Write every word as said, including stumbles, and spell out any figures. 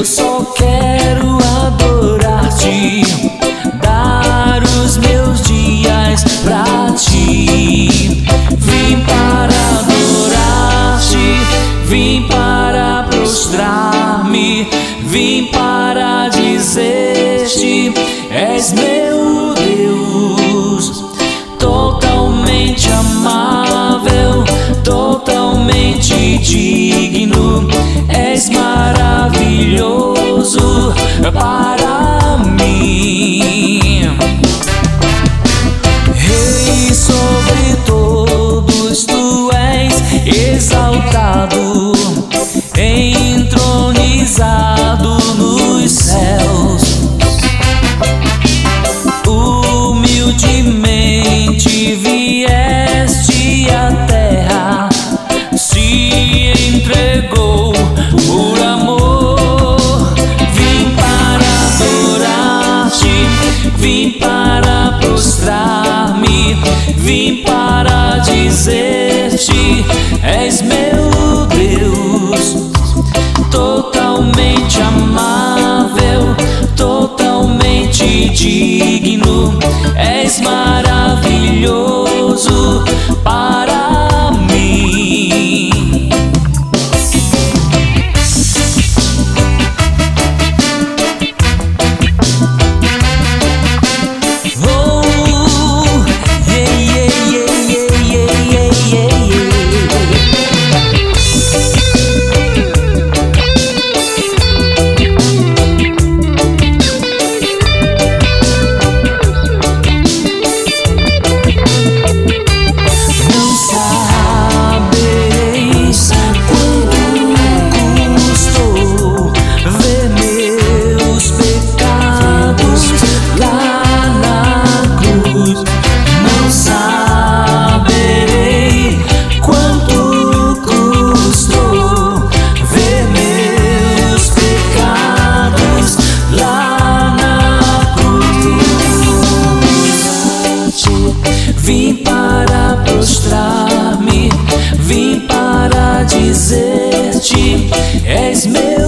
Eu só quero adorar-te, dar os meus dias pra ti. Vim para adorar-te, vim para prostrar-me, vim para dizer-te: és meu Deus, totalmente amável, totalmente digno, és maravilhoso para mim. Rei sobre todos, tu és exaltado, entronizado nos céus. Humildemente vieste à terra, se entregou por amor. Vim para adorar-te, vim para prostrar-me, vim para dizer-te: és meu Deus, totalmente amável, totalmente digno, és maravilhoso para mim. Vim para prostrar-me, vim para dizer-te: és meu